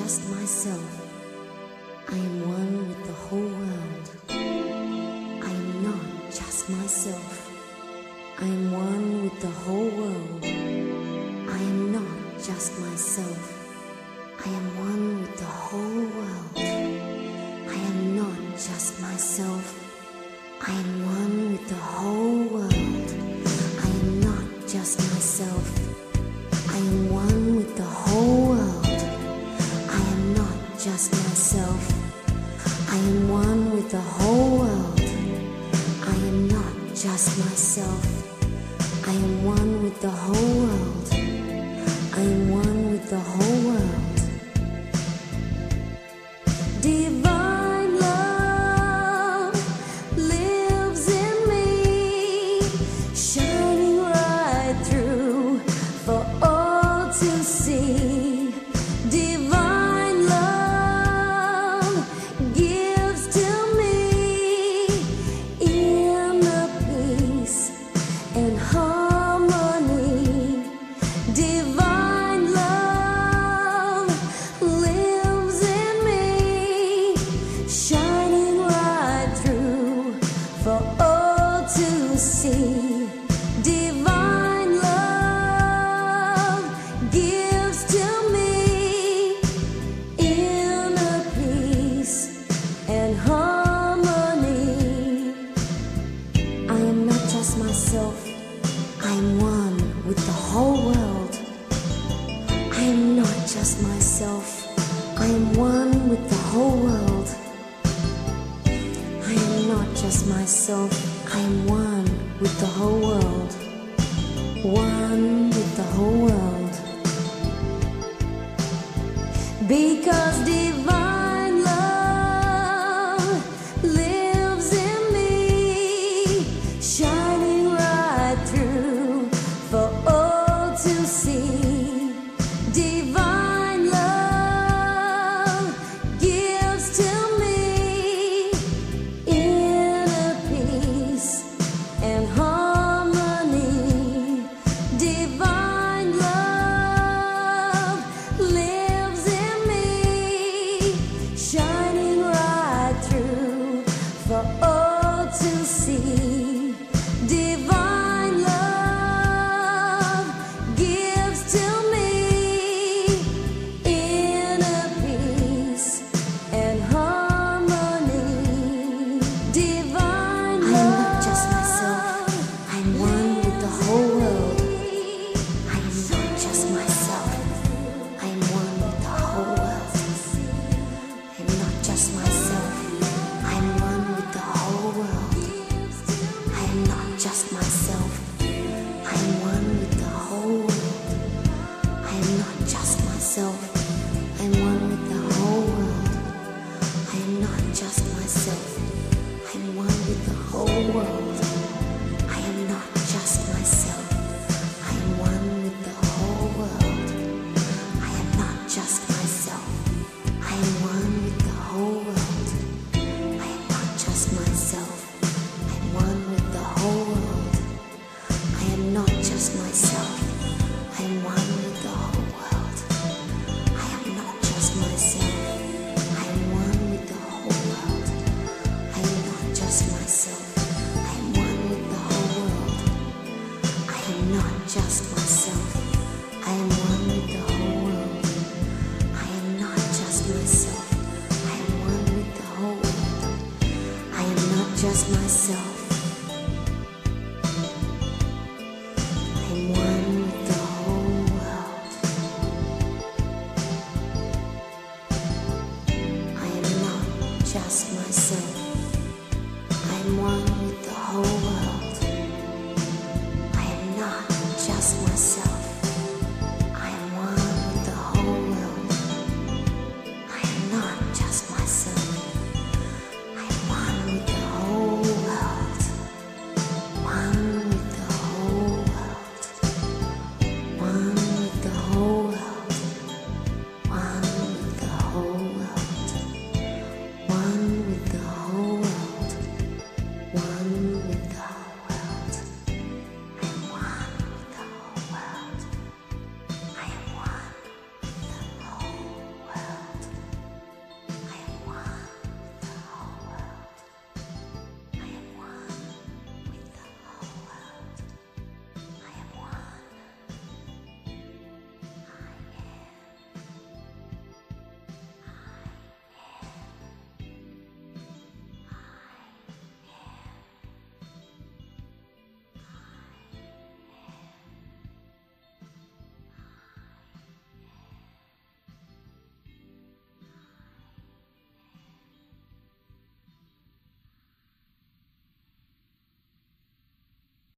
just myself. I am one with the whole world. I am not just myself. I am one with the whole world. I am not just myself. I am one with the whole world. I am not just myself. I am one with the whole world. I am not just myself. I am one with the whole world. I am not just myself. I am one with the whole world. I am not just myself. I am one with the whole world. I am one with the whole world. Divine love lives in me, shining right through for all to see. Divine love gives to me inner peace and harmony. Divine love lives in me, shining right through for all to see. Divine love gives to me inner peace and harmony. I am not just myself. I am one with the whole world. I am not just myself. I am one with the whole world. I am not just myself. I am one with the whole world. One with the whole world. Because divine love lives in me, shining right through for all to see. Divine love gives to me inner peace and harmony. Divine love lives in me, shining right through for all to see. Divine love gives to me inner peace and harmony. Divine love. I am not just myself. I am one with the whole world. I am not just myself. I am one with the whole world. I am not just myself. I am one with the whole world. I am not just myself. I am one with the whole world. I am not just myself. I am one with the whole world. I am not just myself. I am one with the whole world. I am not just myself. I am one with the whole world. I am not just myself. I am one with the whole world. I am not just myself. I am one with the whole world. I am not just myself. I am one with the whole world. I am not just myself. I am one with the whole world. I am not just myself. I am one with the whole world. I am not just myself. I am one with the whole world. I am not just myself. I am one with the whole world. I am not just myself.